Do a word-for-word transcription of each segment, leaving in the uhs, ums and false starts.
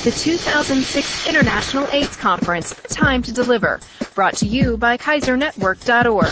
The two thousand six International AIDS Conference, Time to Deliver, brought to you by Kaiser Network dot org.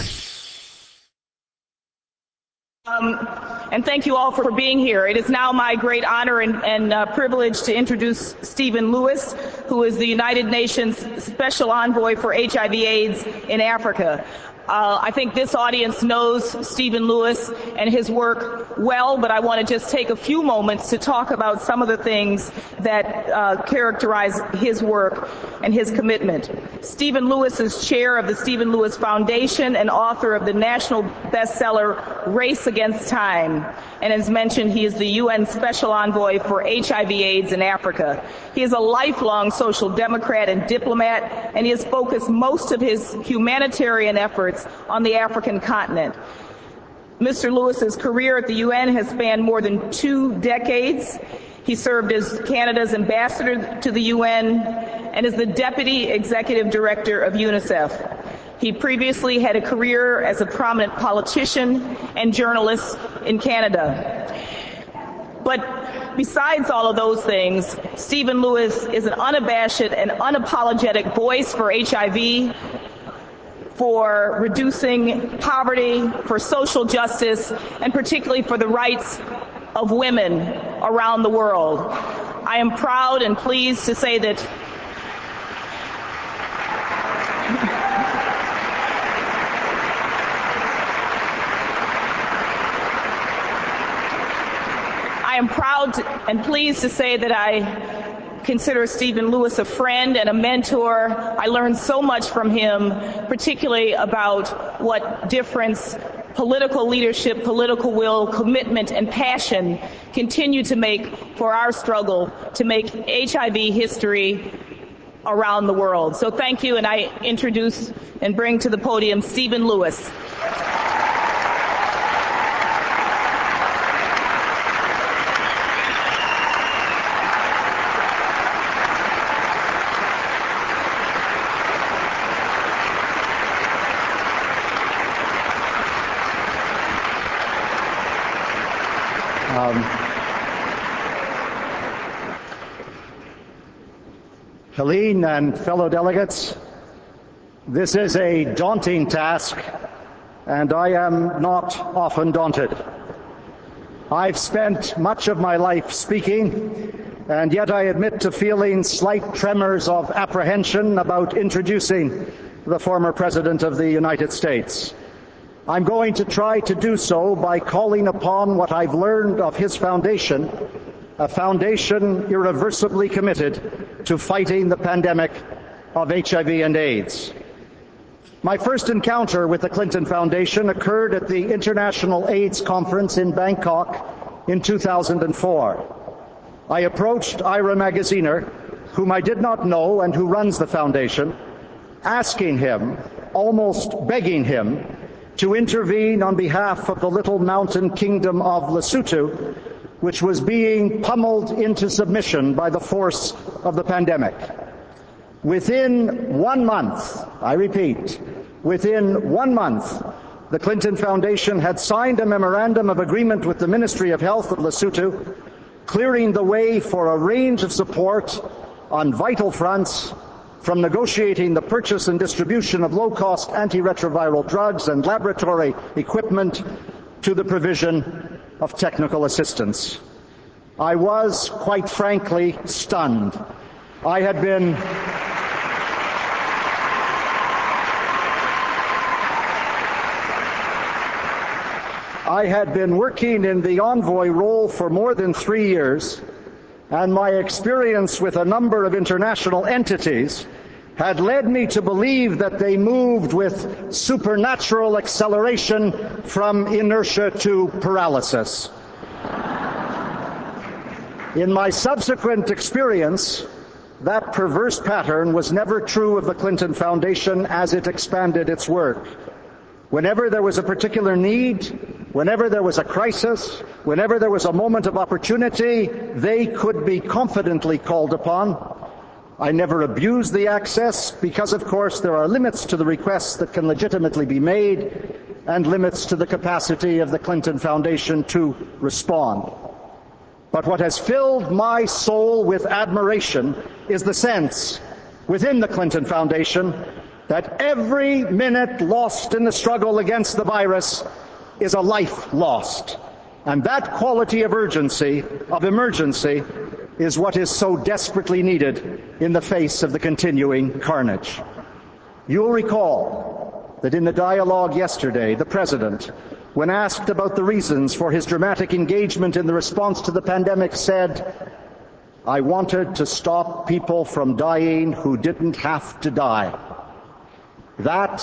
Um, and thank you all for being here. It is now my great honor and, and uh, privilege to introduce Stephen Lewis, who is the United Nations Special Envoy for H I V AIDS in Africa. Uh, I think this audience knows Stephen Lewis and his work well, but I want to just take a few moments to talk about some of the things that uh, characterize his work and his commitment. Stephen Lewis is chair of the Stephen Lewis Foundation and author of the national bestseller Race Against Time. And as mentioned, he is the U N Special Envoy for H I V AIDS in Africa. He is a lifelong social democrat and diplomat, and he has focused most of his humanitarian efforts on the African continent. Mister Lewis's career at the U N has spanned more than two decades. He served as Canada's ambassador to the U N and is the deputy executive director of UNICEF. He previously had a career as a prominent politician and journalist in Canada. But besides all of those things, Stephen Lewis is an unabashed and unapologetic voice for H I V, for reducing poverty, for social justice, and particularly for the rights of women around the world. I am proud and pleased to say that I am proud to, and pleased to say that I consider Stephen Lewis a friend and a mentor. I learned so much from him, particularly about what difference political leadership, political will, commitment, and passion continue to make for our struggle to make H I V history around the world. So thank you, and I introduce and bring to the podium Stephen Lewis. Um, Helene and fellow delegates, this is a daunting task, and I am not often daunted. I've spent much of my life speaking, and yet I admit to feeling slight tremors of apprehension about introducing the former President of the United States. I'm going to try to do so by calling upon what I've learned of his foundation, a foundation irreversibly committed to fighting the pandemic of H I V and AIDS. My first encounter with the Clinton Foundation occurred at the International AIDS Conference in Bangkok in two thousand four. I approached Ira Magaziner, whom I did not know and who runs the foundation, asking him, almost begging him, to intervene on behalf of the little mountain kingdom of Lesotho, which was being pummeled into submission by the force of the pandemic. Within one month, I repeat, within one month, the Clinton Foundation had signed a memorandum of agreement with the Ministry of Health of Lesotho, clearing the way for a range of support on vital fronts, from negotiating the purchase and distribution of low-cost antiretroviral drugs and laboratory equipment to the provision of technical assistance. I was, quite frankly, stunned. I had been I had been working in the envoy role for more than three years, and my experience with a number of international entities had led me to believe that they moved with supernatural acceleration from inertia to paralysis. In my subsequent experience, that perverse pattern was never true of the Clinton Foundation as it expanded its work. Whenever there was a particular need, whenever there was a crisis, whenever there was a moment of opportunity, they could be confidently called upon. I never abused the access because, of course, there are limits to the requests that can legitimately be made and limits to the capacity of the Clinton Foundation to respond. But what has filled my soul with admiration is the sense within the Clinton Foundation that every minute lost in the struggle against the virus is a life lost. And that quality of urgency, of emergency, is what is so desperately needed in the face of the continuing carnage. You'll recall that in the dialogue yesterday, the President, when asked about the reasons for his dramatic engagement in the response to the pandemic, said, "I wanted to stop people from dying who didn't have to die." That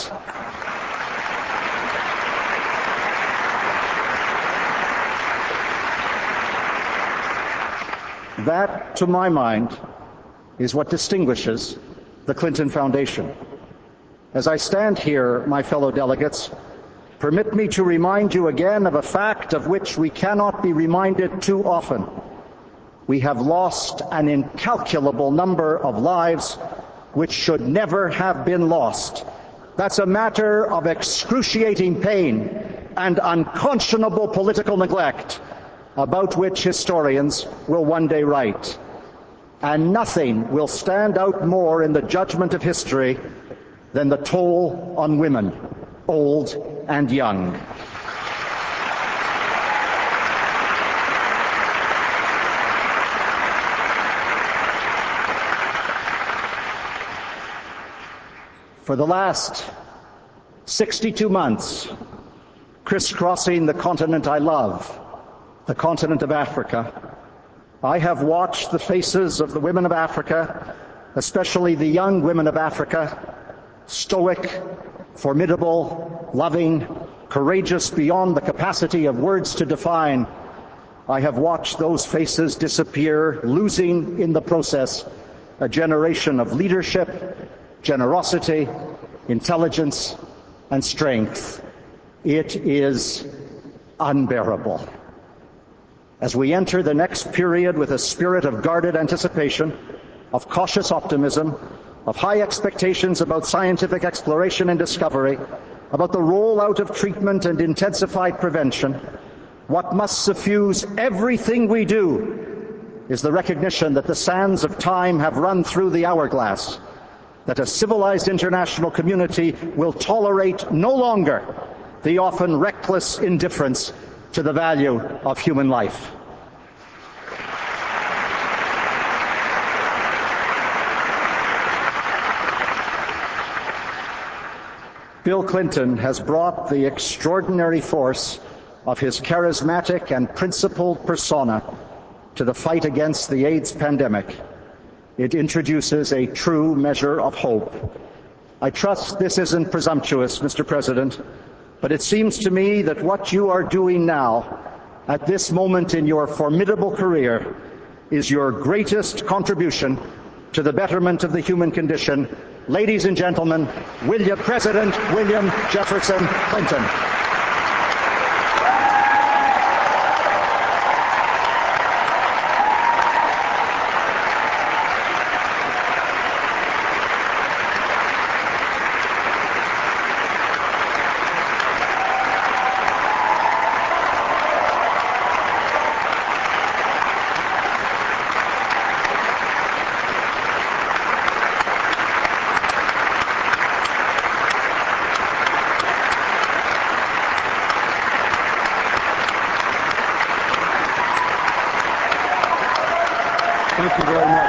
That, to my mind, is what distinguishes the Clinton Foundation. As I stand here, my fellow delegates, permit me to remind you again of a fact of which we cannot be reminded too often. We have lost an incalculable number of lives which should never have been lost. That's a matter of excruciating pain and unconscionable political neglect, about which historians will one day write. And nothing will stand out more in the judgment of history than the toll on women, old and young. For the last sixty-two months, crisscrossing the continent I love, the continent of Africa, I have watched the faces of the women of Africa, especially the young women of Africa, stoic, formidable, loving, courageous beyond the capacity of words to define. I have watched those faces disappear, losing in the process a generation of leadership, generosity, intelligence, and strength. It is unbearable. As we enter the next period with a spirit of guarded anticipation, of cautious optimism, of high expectations about scientific exploration and discovery, about the rollout of treatment and intensified prevention, what must suffuse everything we do is the recognition that the sands of time have run through the hourglass, that a civilized international community will tolerate no longer the often reckless indifference to the value of human life. Bill Clinton has brought the extraordinary force of his charismatic and principled persona to the fight against the AIDS pandemic. It introduces a true measure of hope. I trust this isn't presumptuous, Mister President, but it seems to me that what you are doing now, at this moment in your formidable career, is your greatest contribution to the betterment of the human condition. Ladies and gentlemen, William, President William Jefferson Clinton. Thank you very much.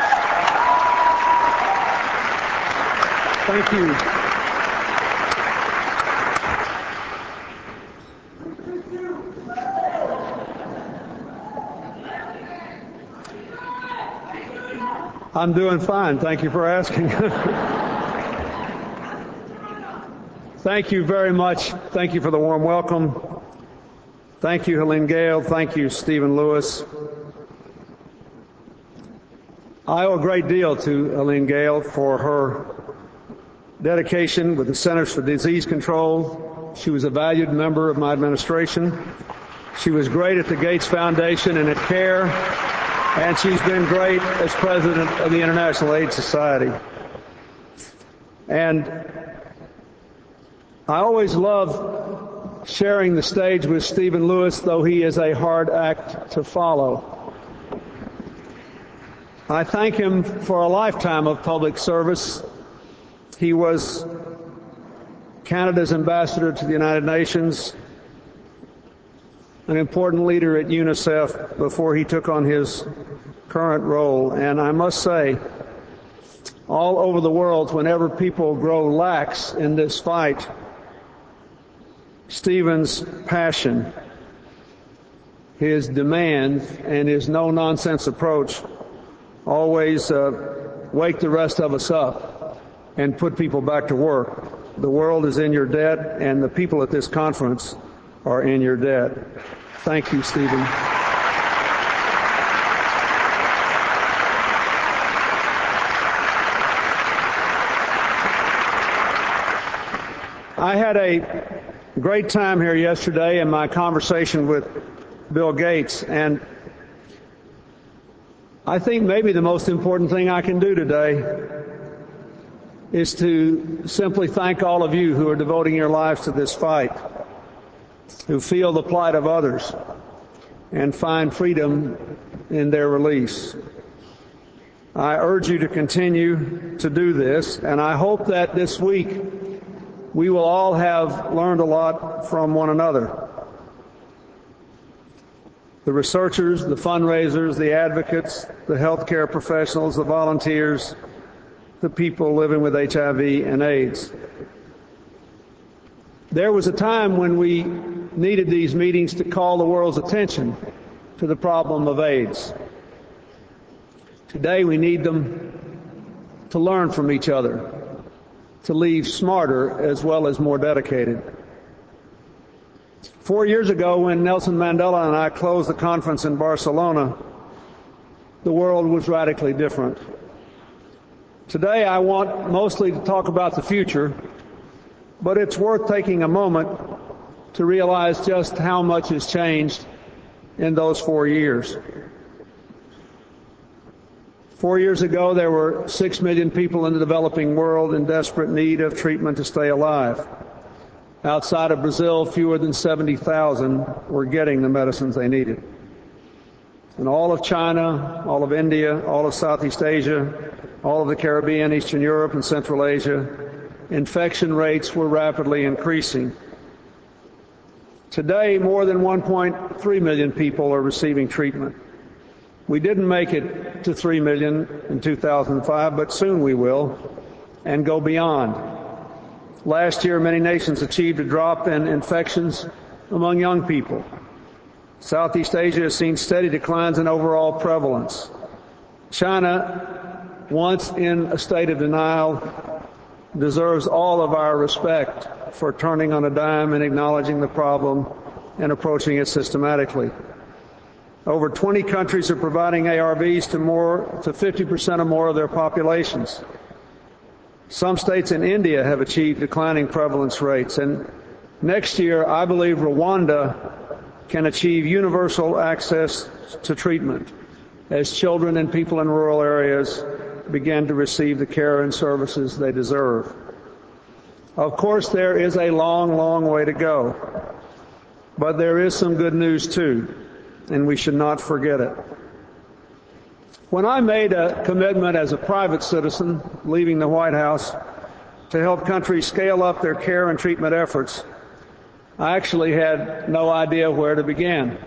Thank you. I'm doing fine. Thank you for asking. Thank you very much. Thank you for the warm welcome. Thank you, Helene Gayle. Thank you, Stephen Lewis. I owe a great deal to Helene Gayle for her dedication with the Centers for Disease Control. She was a valued member of my administration. She was great at the Gates Foundation and at CARE, and she's been great as president of the International AIDS Society. And I always love sharing the stage with Stephen Lewis, though he is a hard act to follow. I thank him for a lifetime of public service. He was Canada's ambassador to the United Nations, an important leader at UNICEF before he took on his current role. And I must say, all over the world, whenever people grow lax in this fight, Stephen's passion, his demand, and his no-nonsense approach always uh, wake the rest of us up and put people back to work. The world is in your debt, and the people at this conference are in your debt. Thank you, Stephen. I had a great time here yesterday in my conversation with Bill Gates, and I think maybe the most important thing I can do today is to simply thank all of you who are devoting your lives to this fight, who feel the plight of others and find freedom in their release. I urge you to continue to do this, and I hope that this week we will all have learned a lot from one another. The researchers, the fundraisers, the advocates, the healthcare professionals, the volunteers, the people living with H I V and AIDS. There was a time when we needed these meetings to call the world's attention to the problem of AIDS. Today we need them to learn from each other, to leave smarter as well as more dedicated. Four years ago, when Nelson Mandela and I closed the conference in Barcelona, the world was radically different. Today I want mostly to talk about the future, but it's worth taking a moment to realize just how much has changed in those four years. Four years ago, there were six million people in the developing world in desperate need of treatment to stay alive. Outside of Brazil, fewer than seventy thousand were getting the medicines they needed. In all of China, all of India, all of Southeast Asia, all of the Caribbean, Eastern Europe, and Central Asia, infection rates were rapidly increasing. Today, more than one point three million people are receiving treatment. We didn't make it to three million in two thousand five, but soon we will, and go beyond. Last year, many nations achieved a drop in infections among young people. Southeast Asia has seen steady declines in overall prevalence. China, once in a state of denial, deserves all of our respect for turning on a dime and acknowledging the problem and approaching it systematically. Over twenty countries are providing A R Vs to more, to fifty percent or more of their populations. Some states in India have achieved declining prevalence rates, and next year I believe Rwanda can achieve universal access to treatment as children and people in rural areas begin to receive the care and services they deserve. Of course, there is a long, long way to go, but there is some good news too, and we should not forget it. When I made a commitment as a private citizen, leaving the White House, to help countries scale up their care and treatment efforts, I actually had no idea where to begin.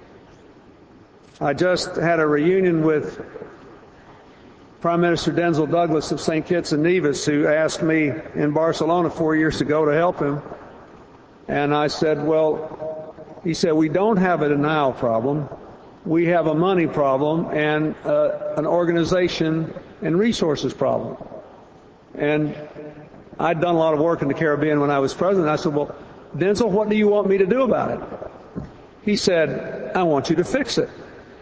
I just had a reunion with Prime Minister Denzil Douglas of Saint Kitts and Nevis, who asked me in Barcelona four years ago to help him. And I said, well, he said, we don't have a denial problem. We have a money problem and uh, an organization and resources problem. And I'd done a lot of work in the Caribbean when I was president. I said, well, Denzil, what do you want me to do about it? He said, I want you to fix it.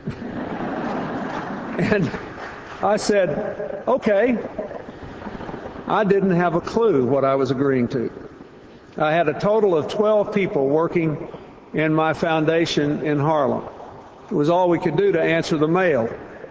And I said, okay. I didn't have a clue what I was agreeing to. I had a total of twelve people working in my foundation in Harlem. It was all we could do to answer the mail.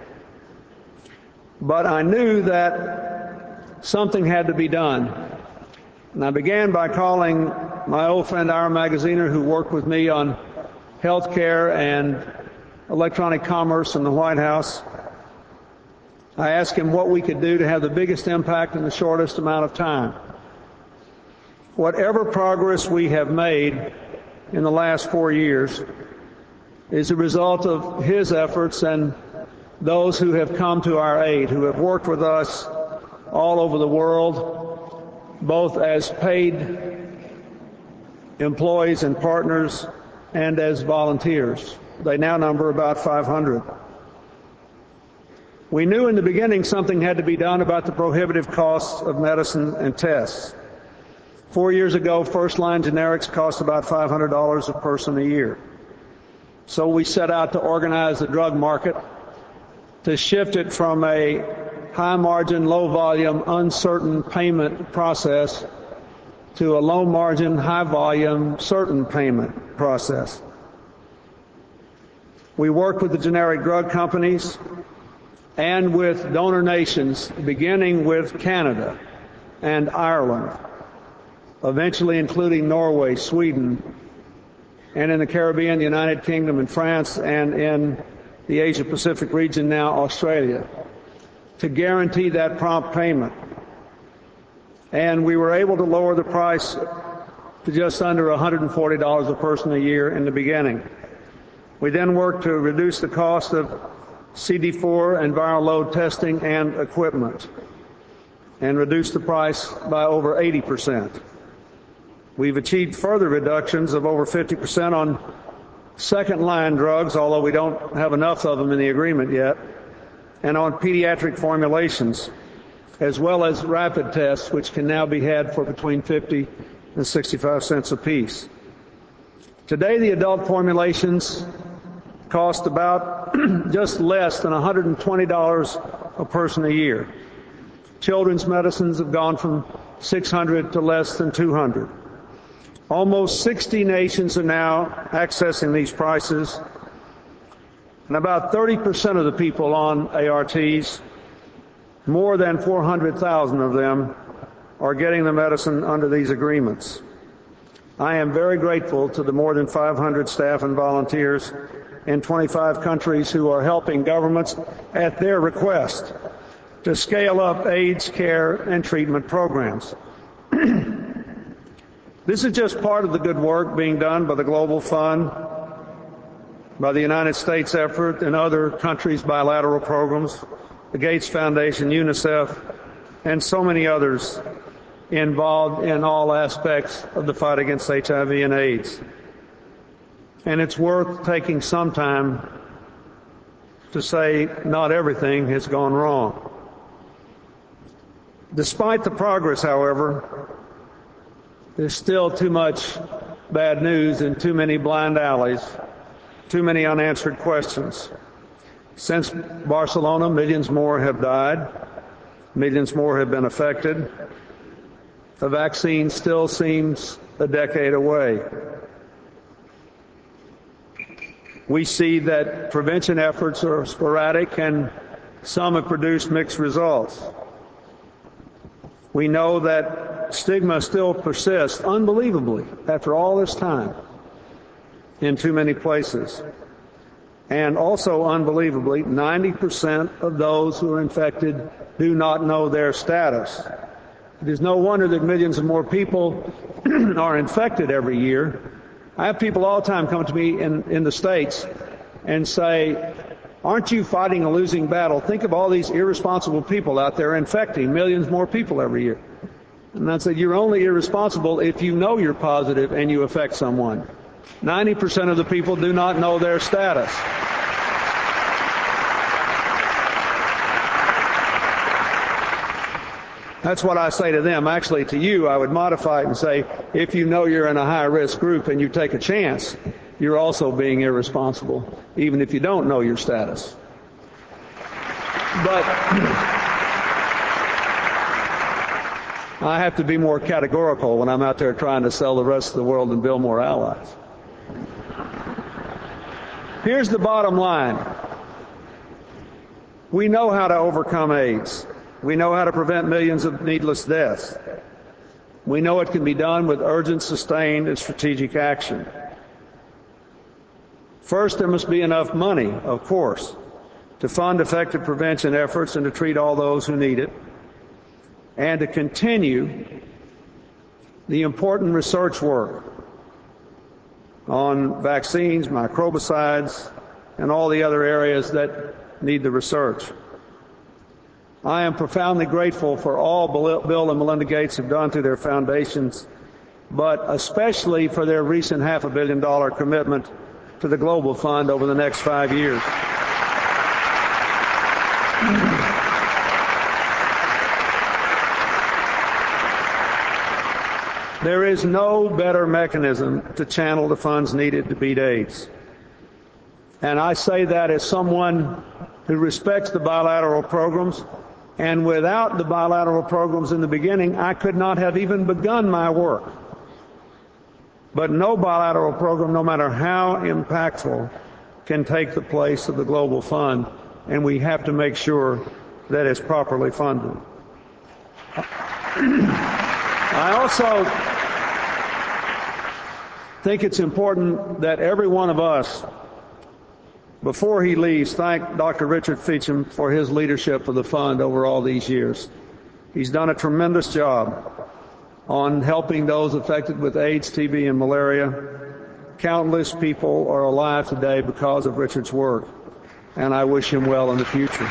But I knew that something had to be done. And I began by calling my old friend Ira Magaziner, who worked with me on health care and electronic commerce in the White House. I asked him what we could do to have the biggest impact in the shortest amount of time. Whatever progress we have made in the last four years is a result of his efforts and those who have come to our aid, who have worked with us all over the world, both as paid employees and partners and as volunteers. They now number about five hundred. We knew in the beginning something had to be done about the prohibitive costs of medicine and tests. Four years ago, first-line generics cost about five hundred dollars a person a year. So we set out to organize the drug market, to shift it from a high-margin, low-volume, uncertain payment process to a low-margin, high-volume, certain payment process. We worked with the generic drug companies and with donor nations, beginning with Canada and Ireland, eventually including Norway, Sweden, and in the Caribbean, the United Kingdom and France, and in the Asia-Pacific region now, Australia, to guarantee that prompt payment. And we were able to lower the price to just under one hundred forty dollars a person a year in the beginning. We then worked to reduce the cost of C D four and viral load testing and equipment, and reduce the price by over eighty percent. We've achieved further reductions of over fifty percent on second-line drugs, although we don't have enough of them in the agreement yet, and on pediatric formulations, as well as rapid tests, which can now be had for between fifty and sixty-five cents apiece. Today, the adult formulations cost about just less than one hundred twenty dollars a person a year. Children's medicines have gone from six hundred dollars to less than two hundred dollars. Almost sixty nations are now accessing these prices, and about thirty percent of the people on A R Ts, more than four hundred thousand of them, are getting the medicine under these agreements. I am very grateful to the more than five hundred staff and volunteers in twenty-five countries who are helping governments at their request to scale up AIDS care and treatment programs. This is just part of the good work being done by the Global Fund, by the United States effort, and other countries' bilateral programs, the Gates Foundation, UNICEF, and so many others involved in all aspects of the fight against H I V and AIDS. And it's worth taking some time to say not everything has gone wrong. Despite the progress, however, there's still too much bad news and too many blind alleys, too many unanswered questions. Since Barcelona, millions more have died, millions more have been affected. The vaccine still seems a decade away. We see that prevention efforts are sporadic and some have produced mixed results. We know that stigma still persists, unbelievably, after all this time, in too many places. And also, unbelievably, ninety percent of those who are infected do not know their status. It is no wonder that millions of more people are infected every year. I have people all the time come to me in, in the States and say, aren't you fighting a losing battle? Think of all these irresponsible people out there infecting millions more people every year. And I said, you're only irresponsible if you know you're positive and you affect someone. ninety percent of the people do not know their status. That's what I say to them. Actually, to you, I would modify it and say, if you know you're in a high-risk group and you take a chance, you're also being irresponsible, even if you don't know your status. But I have to be more categorical when I'm out there trying to sell the rest of the world and build more allies. Here's the bottom line. We know how to overcome AIDS. We know how to prevent millions of needless deaths. We know it can be done with urgent, sustained, and strategic action. First, there must be enough money, of course, to fund effective prevention efforts and to treat all those who need it, and to continue the important research work on vaccines, microbicides, and all the other areas that need the research. I am profoundly grateful for all Bill and Melinda Gates have done through their foundations, but especially for their recent half a billion dollar commitment to the Global Fund over the next five years. There is no better mechanism to channel the funds needed to beat AIDS. And I say that as someone who respects the bilateral programs, and without the bilateral programs in the beginning, I could not have even begun my work. But no bilateral program, no matter how impactful, can take the place of the Global Fund, and we have to make sure that it's properly funded. I also think it's important that every one of us, before he leaves, thank Doctor Richard Feacham for his leadership of the fund over all these years. He's done a tremendous job on helping those affected with AIDS, T B, and malaria. Countless people are alive today because of Richard's work, and I wish him well in the future.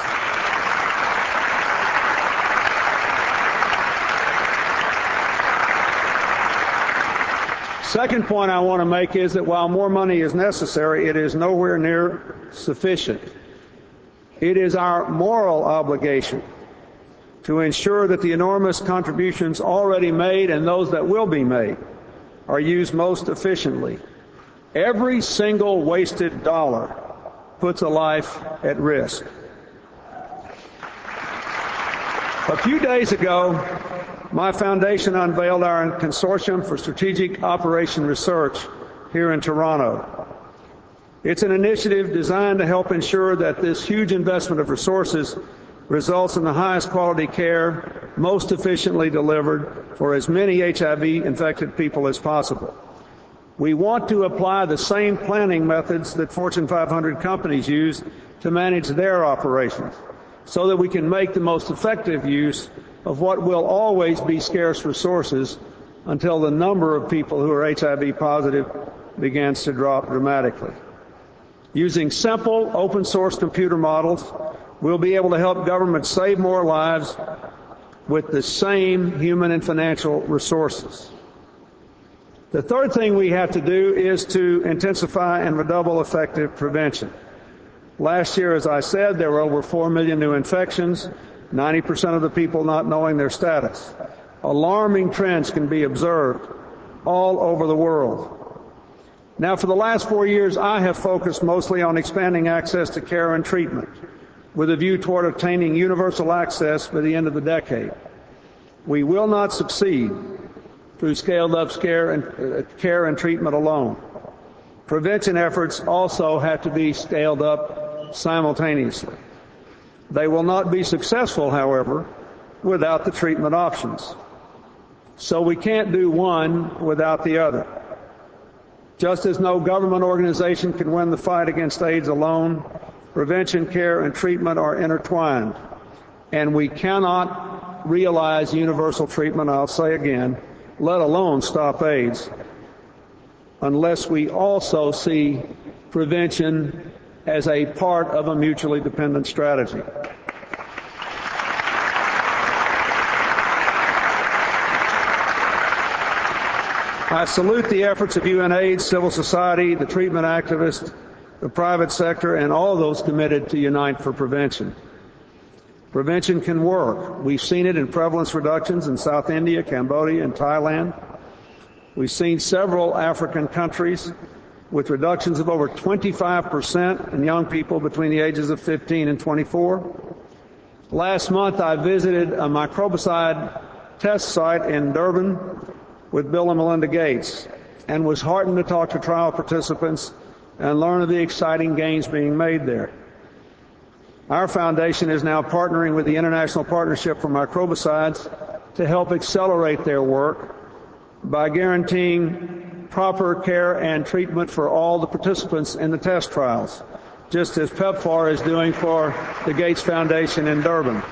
Second point I want to make is that while more money is necessary, it is nowhere near sufficient. It is our moral obligation to ensure that the enormous contributions already made and those that will be made are used most efficiently. Every single wasted dollar puts a life at risk. A few days ago, my foundation unveiled our Consortium for Strategic Operation Research here in Toronto. It's an initiative designed to help ensure that this huge investment of resources results in the highest quality care, most efficiently delivered for as many H I V-infected people as possible. We want to apply the same planning methods that Fortune five hundred companies use to manage their operations, so that we can make the most effective use of what will always be scarce resources until the number of people who are H I V positive begins to drop dramatically. Using simple open source computer models, we'll be able to help governments save more lives with the same human and financial resources. The third thing we have to do is to intensify and redouble effective prevention. Last year, as I said, there were over four million new infections, ninety percent of the people not knowing their status. Alarming trends can be observed all over the world. Now, for the last four years, I have focused mostly on expanding access to care and treatment, with a view toward obtaining universal access by the end of the decade. We will not succeed through scaled-up care and, uh, care and treatment alone. Prevention efforts also have to be scaled up simultaneously. They will not be successful, however, without the treatment options. So we can't do one without the other. Just as no government organization can win the fight against AIDS alone, prevention, care, and treatment are intertwined. And we cannot realize universal treatment, I'll say again, let alone stop AIDS, unless we also see prevention as a part of a mutually dependent strategy. I salute the efforts of UNAIDS, civil society, the treatment activists, the private sector, and all those committed to unite for prevention. Prevention can work. We've seen it in prevalence reductions in South India, Cambodia, and Thailand. We've seen several African countries with reductions of over twenty-five percent in young people between the ages of fifteen and twenty-four. Last month, I visited a microbicide test site in Durban with Bill and Melinda Gates, and was heartened to talk to trial participants and learn of the exciting gains being made there. Our foundation is now partnering with the International Partnership for Microbicides to help accelerate their work by guaranteeing proper care and treatment for all the participants in the test trials, just as PEPFAR is doing for the Gates Foundation in Durban.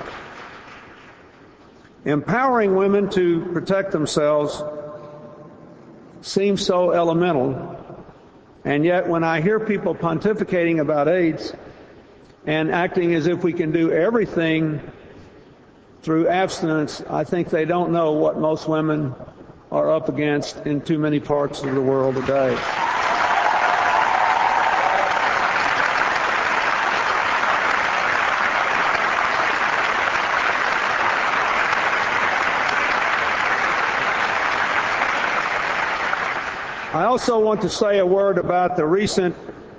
Empowering women to protect themselves seems so elemental, and yet when I hear people pontificating about AIDS and acting as if we can do everything through abstinence, I think they don't know what most women are up against in too many parts of the world today. I also want to say a word about the recent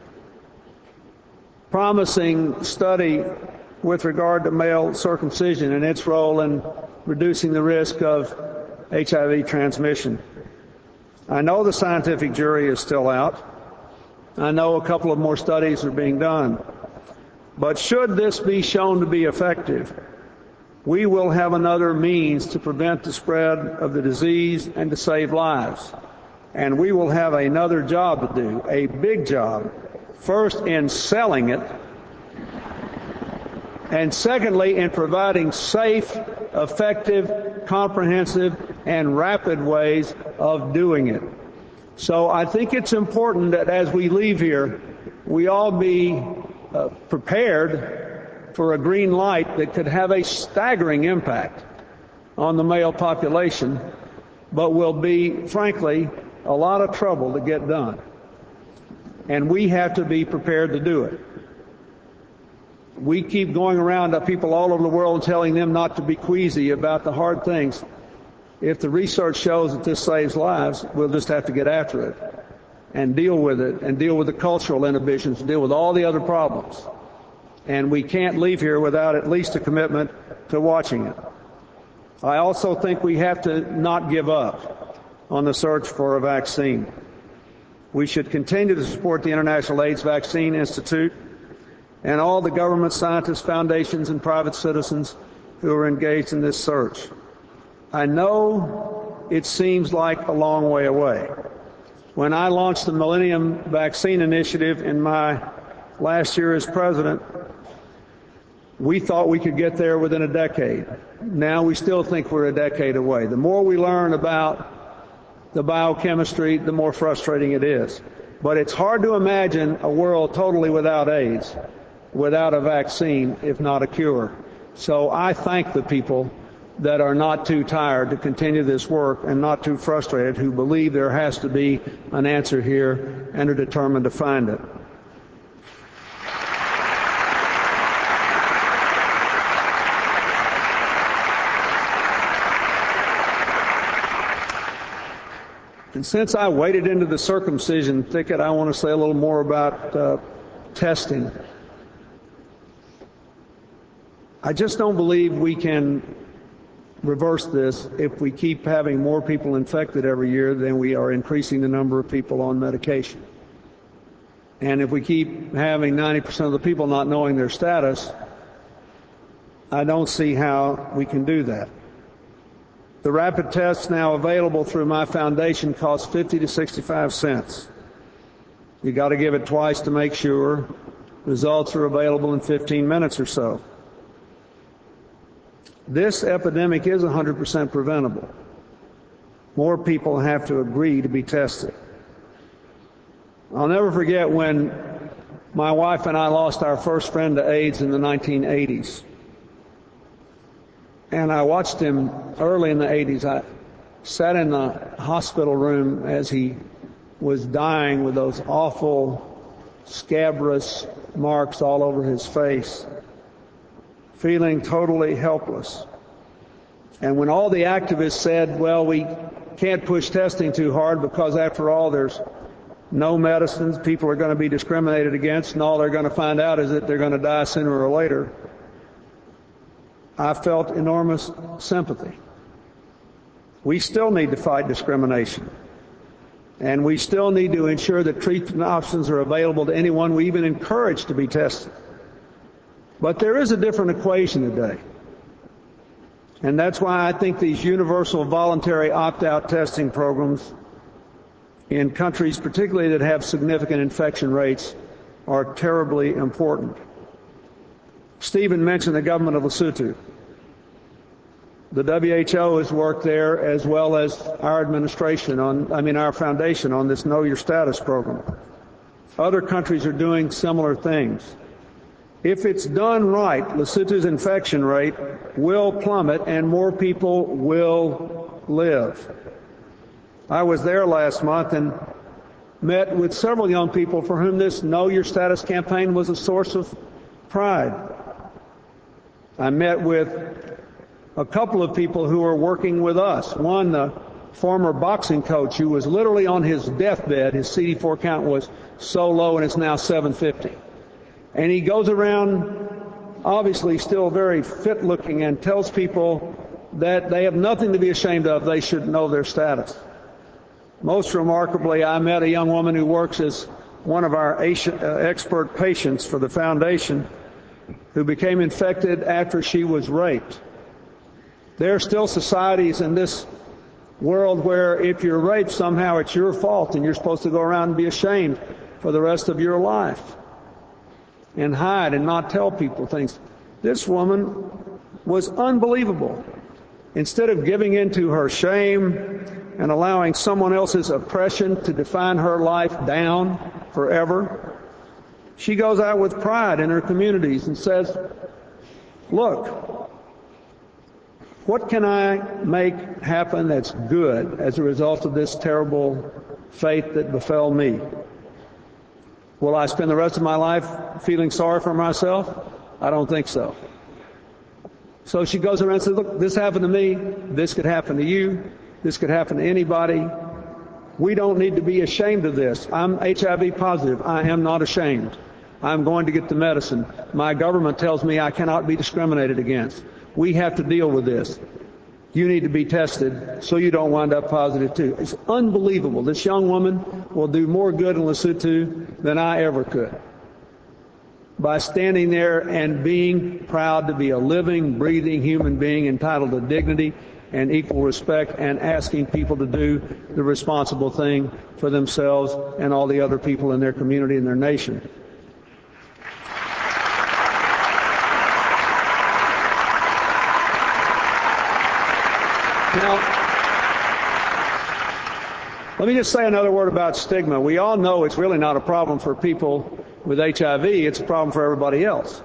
promising study with regard to male circumcision and its role in reducing the risk of H I V transmission. I know the scientific jury is still out. I know a couple of more studies are being done. But should this be shown to be effective, we will have another means to prevent the spread of the disease and to save lives. And we will have another job to do, a big job, first in selling it, and secondly in providing safe, effective, comprehensive, and rapid ways of doing it. So I think it's important that as we leave here, we all be uh, prepared for a green light that could have a staggering impact on the male population, but will be, frankly, a lot of trouble to get done. And we have to be prepared to do it. We keep going around to people all over the world and telling them not to be queasy about the hard things. If the research shows that this saves lives, we'll just have to get after it and deal with it and deal with the cultural inhibitions and deal with all the other problems. And we can't leave here without at least a commitment to watching it. I also think we have to not give up on the search for a vaccine. We should continue to support the International AIDS Vaccine Institute and all the government, scientists, foundations, and private citizens who are engaged in this search. I know it seems like a long way away. When I launched the Millennium Vaccine Initiative in my last year as president, we thought we could get there within a decade. Now we still think we're a decade away. The more we learn about the biochemistry, the more frustrating it is. But it's hard to imagine a world totally without AIDS, without a vaccine, if not a cure. So I thank the people that are not too tired to continue this work and not too frustrated, who believe there has to be an answer here and are determined to find it. And since I waded into the circumcision thicket, I want to say a little more about uh, testing. I just don't believe we can reverse this if we keep having more people infected every year than we are increasing the number of people on medication. And if we keep having ninety percent of the people not knowing their status, I don't see how we can do that. The rapid tests now available through my foundation cost fifty to sixty-five cents. You got to give it twice to make sure. Results are available in fifteen minutes or so. This epidemic is one hundred percent preventable. More people have to agree to be tested. I'll never forget when my wife and I lost our first friend to AIDS in the nineteen eighties. And I watched him early in the eighties. I sat in the hospital room as he was dying with those awful scabrous marks all over his face, feeling totally helpless. And when all the activists said, well, we can't push testing too hard because after all there's no medicines, people are going to be discriminated against, and all they're going to find out is that they're going to die sooner or later, I felt enormous sympathy. We still need to fight discrimination. And we still need to ensure that treatment options are available to anyone we even encourage to be tested. But there is a different equation today. And that's why I think these universal voluntary opt-out testing programs in countries particularly that have significant infection rates are terribly important. Stephen mentioned the government of Lesotho. The W H O has worked there as well as our administration on, I mean our foundation on this Know Your Status program. Other countries are doing similar things. If it's done right, Lesotho's infection rate will plummet and more people will live. I was there last month and met with several young people for whom this Know Your Status campaign was a source of pride. I met with a couple of people who are working with us. One, the former boxing coach who was literally on his deathbed. His C D four count was so low and it's now seven fifty. And he goes around obviously still very fit looking and tells people that they have nothing to be ashamed of. They should know their status. Most remarkably, I met a young woman who works as one of our expert patients for the foundation who became infected after she was raped. There are still societies in this world where if you're raped, somehow it's your fault and you're supposed to go around and be ashamed for the rest of your life and hide and not tell people things. This woman was unbelievable. Instead of giving in to her shame and allowing someone else's oppression to define her life down forever, she goes out with pride in her communities and says, look, what can I make happen that's good as a result of this terrible fate that befell me? Will I spend the rest of my life feeling sorry for myself? I don't think so. So she goes around and says, look, this happened to me. This could happen to you. This could happen to anybody. We don't need to be ashamed of this. I'm H I V positive. I am not ashamed. I'm going to get the medicine. My government tells me I cannot be discriminated against. We have to deal with this. You need to be tested so you don't wind up positive too. It's unbelievable. This young woman will do more good in Lesotho than I ever could by standing there and being proud to be a living, breathing human being entitled to dignity and equal respect and asking people to do the responsible thing for themselves and all the other people in their community and their nation. Now, let me just say another word about stigma. We all know it's really not a problem for people with H I V. It's a problem for everybody else.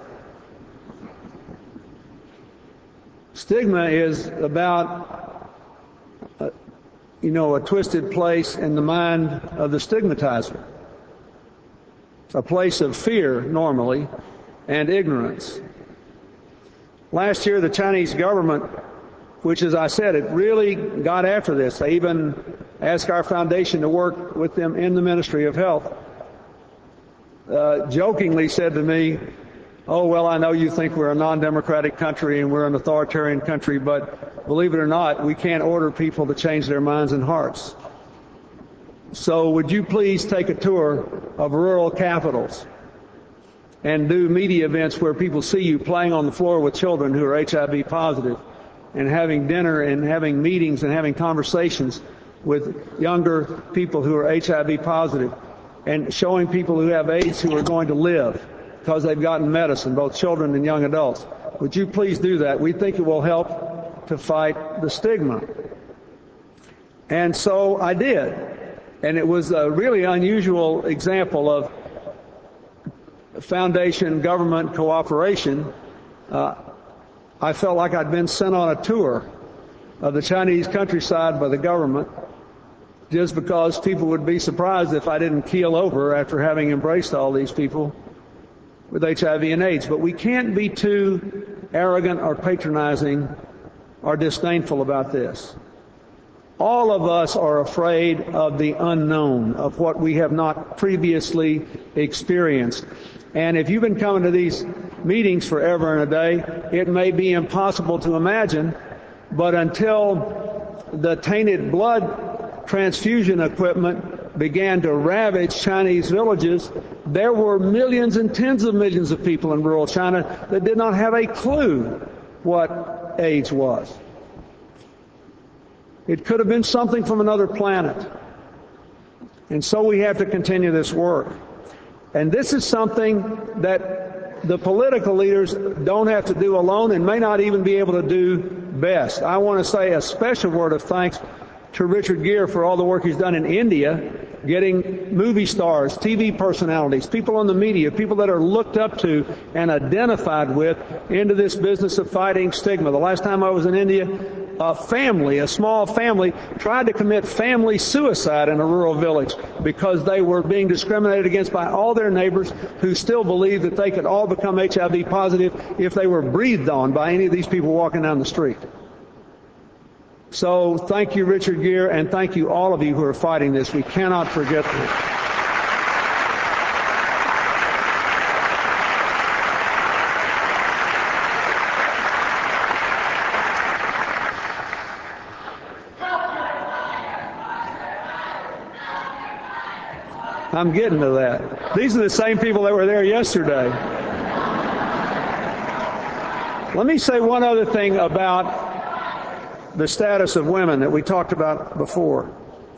Stigma is about, uh, you know, a twisted place in the mind of the stigmatizer. It's a place of fear, normally, and ignorance. Last year, the Chinese government, which, as I said, it really got after this. They even asked our foundation to work with them in the Ministry of Health. Uh, jokingly said to me, oh, well, I know you think we're a non-democratic country and we're an authoritarian country, but believe it or not, we can't order people to change their minds and hearts. So would you please take a tour of rural capitals and do media events where people see you playing on the floor with children who are H I V positive, and having dinner and having meetings and having conversations with younger people who are H I V positive, and showing people who have AIDS who are going to live because they've gotten medicine, both children and young adults. Would you please do that? We think it will help to fight the stigma. And so I did. And it was a really unusual example of foundation government cooperation. Uh, I felt like I'd been sent on a tour of the Chinese countryside by the government, just because people would be surprised if I didn't keel over after having embraced all these people with H I V and AIDS. But we can't be too arrogant or patronizing or disdainful about this. All of us are afraid of the unknown, of what we have not previously experienced. And if you've been coming to these meetings forever and a day, it may be impossible to imagine, but until the tainted blood transfusion equipment began to ravage Chinese villages, there were millions and tens of millions of people in rural China that did not have a clue what AIDS was. It could have been something from another planet. And so we have to continue this work. And this is something that the political leaders don't have to do alone and may not even be able to do best. I want to say a special word of thanks to Richard Gere for all the work he's done in India, getting movie stars, T V personalities, people in the media, people that are looked up to and identified with into this business of fighting stigma. The last time I was in India, a family, a small family, tried to commit family suicide in a rural village because they were being discriminated against by all their neighbors who still believed that they could all become H I V positive if they were breathed on by any of these people walking down the street. So thank you, Richard Gere, and thank you all of you who are fighting this. We cannot forget this. I'm getting to that. These are the same people that were there yesterday. Let me say one other thing about the status of women that we talked about before.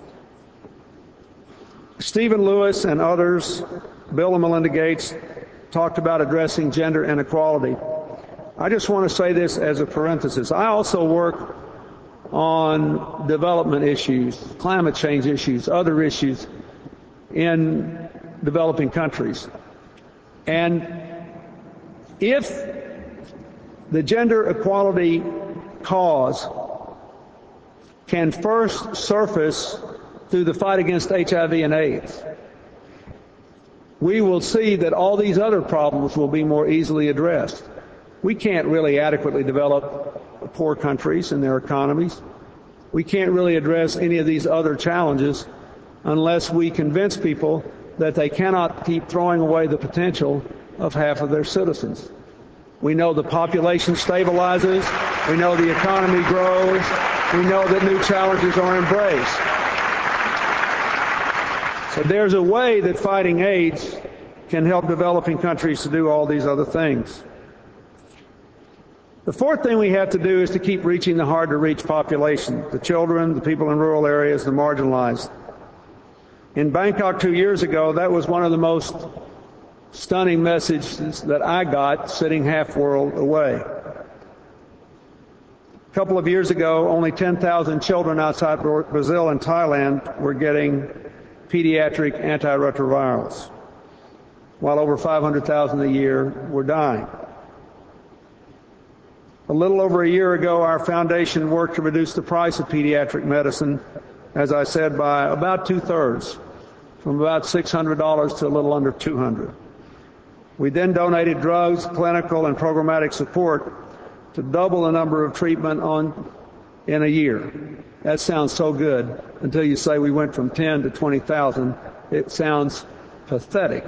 Stephen Lewis and others, Bill and Melinda Gates, talked about addressing gender inequality. I just want to say this as a parenthesis. I also work on development issues, climate change issues, other issues in developing countries. And if the gender equality cause can first surface through the fight against H I V and AIDS, we will see that all these other problems will be more easily addressed. We can't really adequately develop poor countries and their economies. We can't really address any of these other challenges unless we convince people that they cannot keep throwing away the potential of half of their citizens. We know the population stabilizes. We know the economy grows. We know that new challenges are embraced. So there's a way that fighting AIDS can help developing countries to do all these other things. The fourth thing we have to do is to keep reaching the hard-to-reach population, the children, the people in rural areas, the marginalized. In Bangkok two years ago, that was one of the most stunning messages that I got sitting half world away. A couple of years ago, only ten thousand children outside Brazil and Thailand were getting pediatric antiretrovirals, while over five hundred thousand a year were dying. A little over a year ago, our foundation worked to reduce the price of pediatric medicine, as I said, by about two-thirds, from about six hundred dollars to a little under two hundred dollars. We then donated drugs, clinical, and programmatic support to double the number of treatment on in a year. That sounds so good until you say we went from ten to twenty thousand. It sounds pathetic.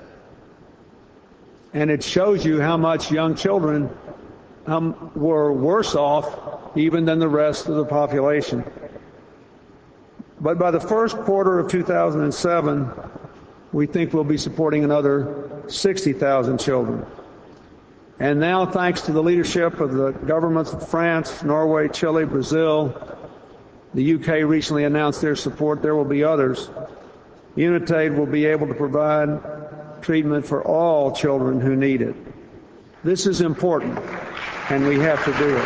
And it shows you how much young children um, were worse off even than the rest of the population. But by the first quarter of two thousand seven, we think we'll be supporting another sixty thousand children. And now, thanks to the leadership of the governments of France, Norway, Chile, Brazil, the U K recently announced their support, there will be others. Unitaid will be able to provide treatment for all children who need it. This is important, and we have to do it.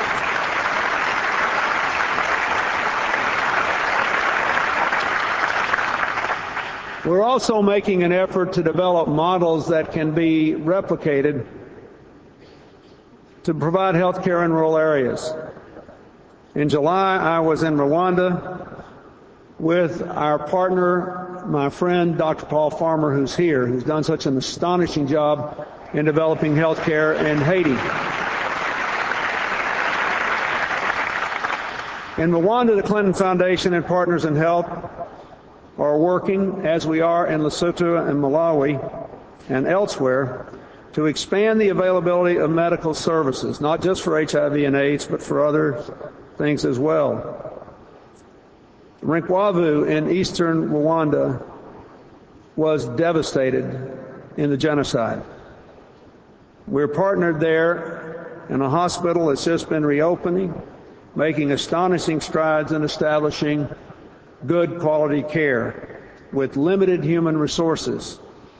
We're also making an effort to develop models that can be replicated to provide health care in rural areas. In July, I was in Rwanda with our partner, my friend, Doctor Paul Farmer, who's here, who's done such an astonishing job in developing health care in Haiti. In Rwanda, the Clinton Foundation and Partners in Health are working, as we are in Lesotho and Malawi and elsewhere, to expand the availability of medical services, not just for H I V and AIDS, but for other things as well. Rinkwavu in eastern Rwanda was devastated in the genocide. We're partnered there in a hospital that's just been reopening, making astonishing strides in establishing good quality care with limited human resources.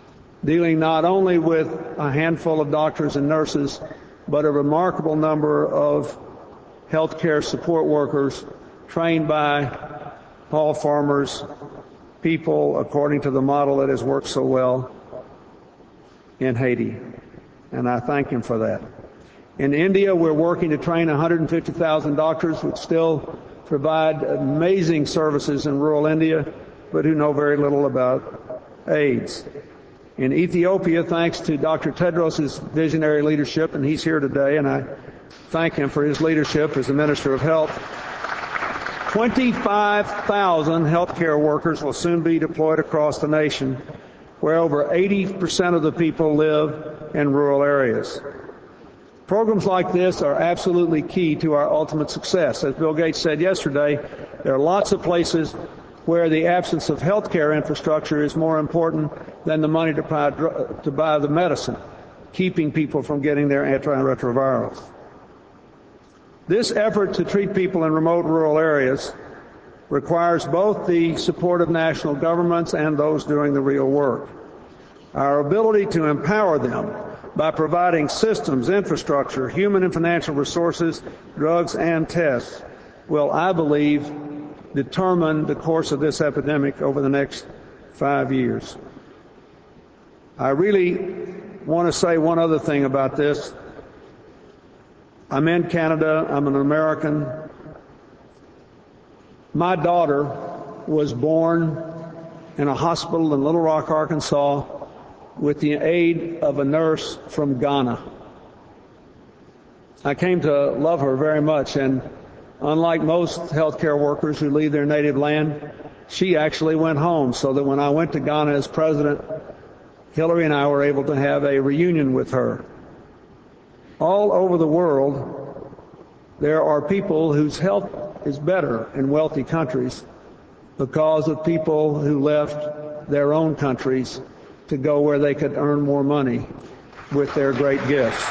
dealing not only with a handful of doctors and nurses, but a remarkable number of healthcare support workers trained by Paul Farmer's people according to the model that has worked so well in Haiti. And I thank him for that. In India, we're working to train one hundred fifty thousand doctors who still provide amazing services in rural India, but who know very little about AIDS. In Ethiopia, thanks to Doctor Tedros' visionary leadership, and he's here today, and I thank him for his leadership as the Minister of Health, twenty-five thousand healthcare workers will soon be deployed across the nation, where over eighty percent of the people live in rural areas. Programs like this are absolutely key to our ultimate success. As Bill Gates said yesterday, there are lots of places where the absence of healthcare infrastructure is more important than the money to buy, to buy the medicine, keeping people from getting their antiretrovirals. This effort to treat people in remote rural areas requires both the support of national governments and those doing the real work. Our ability to empower them by providing systems, infrastructure, human and financial resources, drugs, and tests will, I believe, determine the course of this epidemic over the next five years. I really want to say one other thing about this. I'm in Canada. I'm an American. My daughter was born in a hospital in Little Rock, Arkansas, with the aid of a nurse from Ghana. I came to love her very much, and unlike most healthcare workers who leave their native land, she actually went home, so that when I went to Ghana as president, Hillary and I were able to have a reunion with her. All over the world, there are people whose health is better in wealthy countries because of people who left their own countries to go where they could earn more money with their great gifts.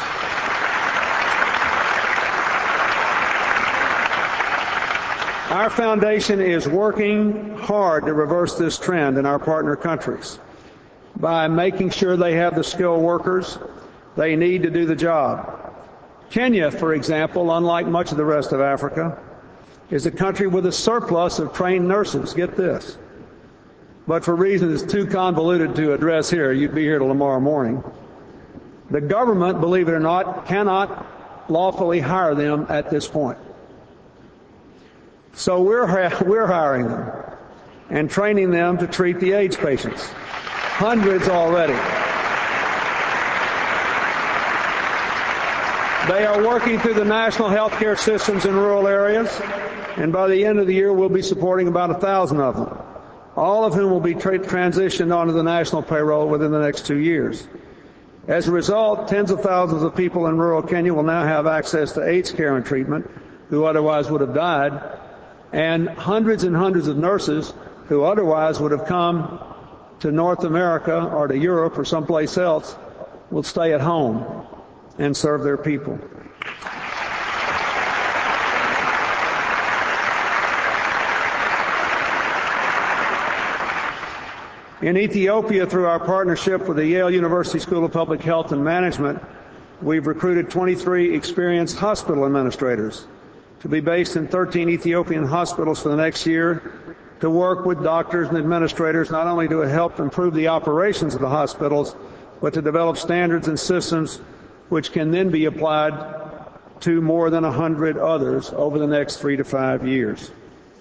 Our foundation is working hard to reverse this trend in our partner countries by making sure they have the skilled workers they need to do the job. Kenya, for example, unlike much of the rest of Africa, is a country with a surplus of trained nurses. Get this. But for reasons too convoluted to address here, you'd be here till tomorrow morning. The government, believe it or not, cannot lawfully hire them at this point. So we're, we're hiring them and training them to treat the AIDS patients. Hundreds already. They are working through the national health care systems in rural areas, and by the end of the year we'll be supporting about a thousand of them, all of whom will be tra- transitioned onto the national payroll within the next two years. As a result, tens of thousands of people in rural Kenya will now have access to AIDS care and treatment who otherwise would have died, and hundreds and hundreds of nurses who otherwise would have come to North America or to Europe or someplace else will stay at home and serve their people. In Ethiopia, through our partnership with the Yale University School of Public Health and Management, we've recruited twenty-three experienced hospital administrators to be based in thirteen Ethiopian hospitals for the next year to work with doctors and administrators not only to help improve the operations of the hospitals, but to develop standards and systems which can then be applied to more than a hundred others over the next three to five years.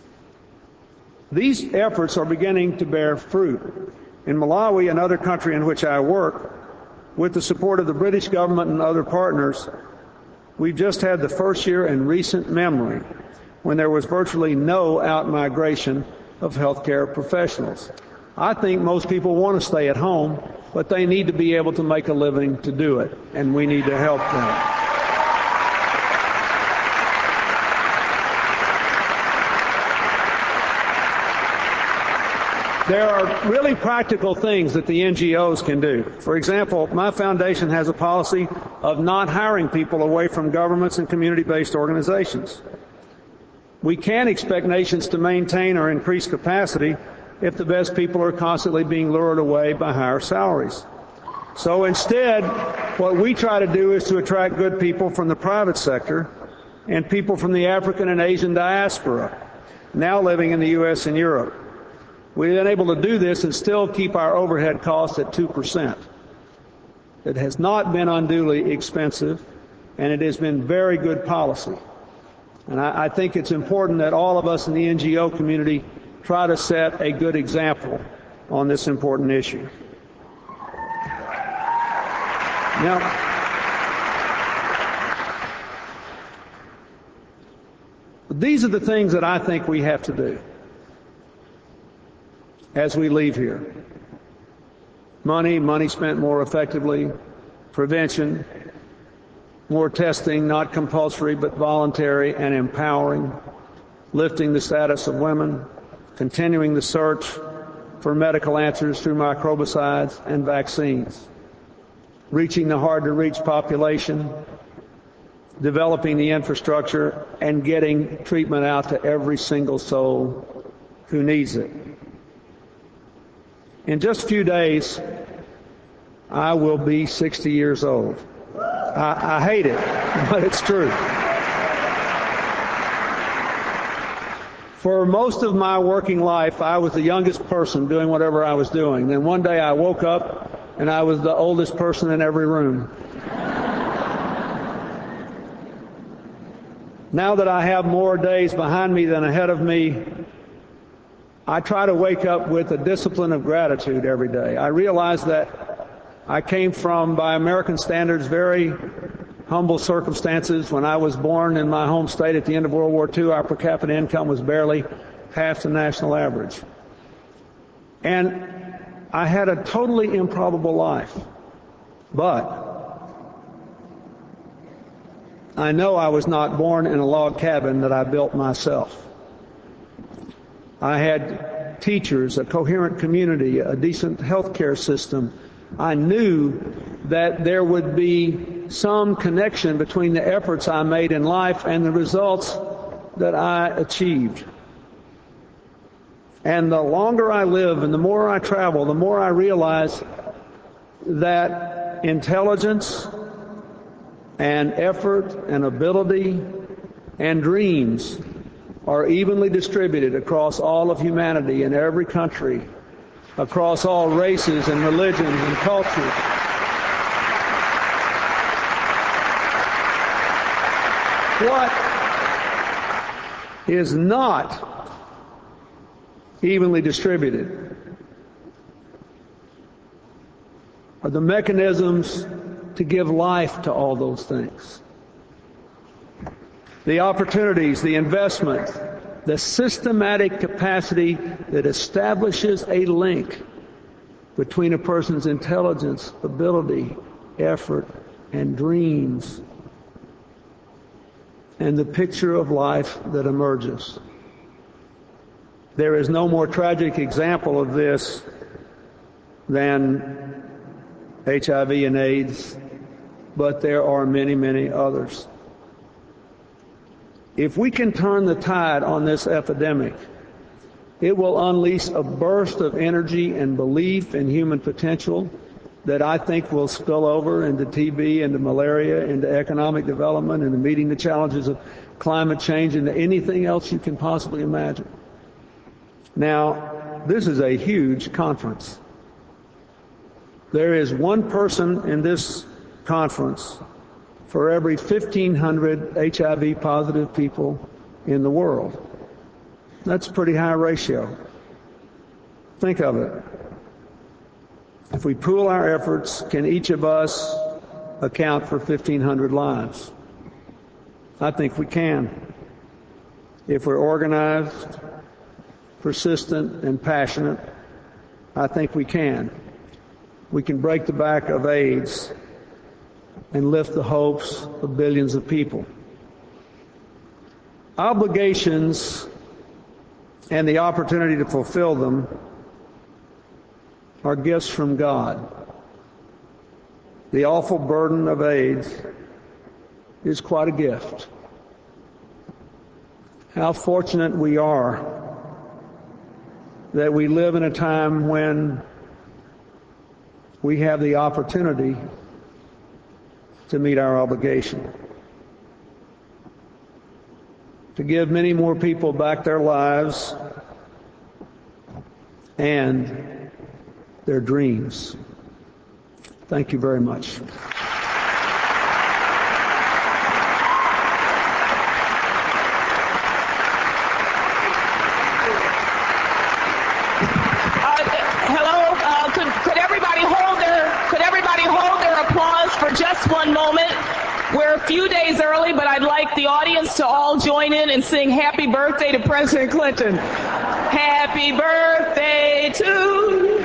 These efforts are beginning to bear fruit. In Malawi, another country in which I work, with the support of the British government and other partners, we've just had the first year in recent memory when there was virtually no out-migration of healthcare professionals. I think most people want to stay at home, but they need to be able to make a living to do it, and we need to help them. There are really practical things that the N G Os can do. For example, my foundation has a policy of not hiring people away from governments and community-based organizations. We can't expect nations to maintain or increase capacity if the best people are constantly being lured away by higher salaries. So instead, what we try to do is to attract good people from the private sector and people from the African and Asian diaspora, now living in the U S and Europe. We've been able to do this and still keep our overhead costs at two percent. It has not been unduly expensive, and it has been very good policy. And I, I think it's important that all of us in the N G O community try to set a good example on this important issue. Now, these are the things that I think we have to do as we leave here. Money, money spent more effectively, prevention, more testing, not compulsory but voluntary and empowering, lifting the status of women, continuing the search for medical answers through microbicides and vaccines, reaching the hard-to-reach population, developing the infrastructure, and getting treatment out to every single soul who needs it. In just a few days, I will be sixty years old. I, I hate it, but it's true. For most of my working life, I was the youngest person doing whatever I was doing. Then one day I woke up and I was the oldest person in every room. Now that I have more days behind me than ahead of me, I try to wake up with a discipline of gratitude every day. I realize that I came from, by American standards, very humble circumstances. When I was born in my home state at the end of World War Two, our per capita income was barely half the national average. And I had a totally improbable life. But I know I was not born in a log cabin that I built myself. I had teachers, a coherent community, a decent health care system. I knew that there would be some connection between the efforts I made in life and the results that I achieved. And the longer I live and the more I travel, the more I realize that intelligence and effort and ability and dreams are evenly distributed across all of humanity in every country, across all races and religions and cultures. What is not evenly distributed are the mechanisms to give life to all those things. The opportunities, the investment, the systematic capacity that establishes a link between a person's intelligence, ability, effort, and dreams, and the picture of life that emerges. There is no more tragic example of this than H I V and AIDS, but there are many, many others. If we can turn the tide on this epidemic, it will unleash a burst of energy and belief in human potential that I think will spill over into T B, into malaria, into economic development, into meeting the challenges of climate change, into anything else you can possibly imagine. Now, this is a huge conference. There is one person in this conference for every fifteen hundred H I V positive people in the world. That's a pretty high ratio. Think of it. If we pool our efforts, can each of us account for fifteen hundred lives? I think we can. If we're organized, persistent, and passionate, I think we can. We can break the back of AIDS and lift the hopes of billions of people. Obligations and the opportunity to fulfill them are gifts from God. The awful burden of AIDS is quite a gift. How fortunate we are that we live in a time when we have the opportunity to meet our obligation, to give many more people back their lives and their dreams. Thank you very much. For just one moment. We're a few days early, but I'd like the audience to all join in and sing happy birthday to President Clinton. Happy birthday to you.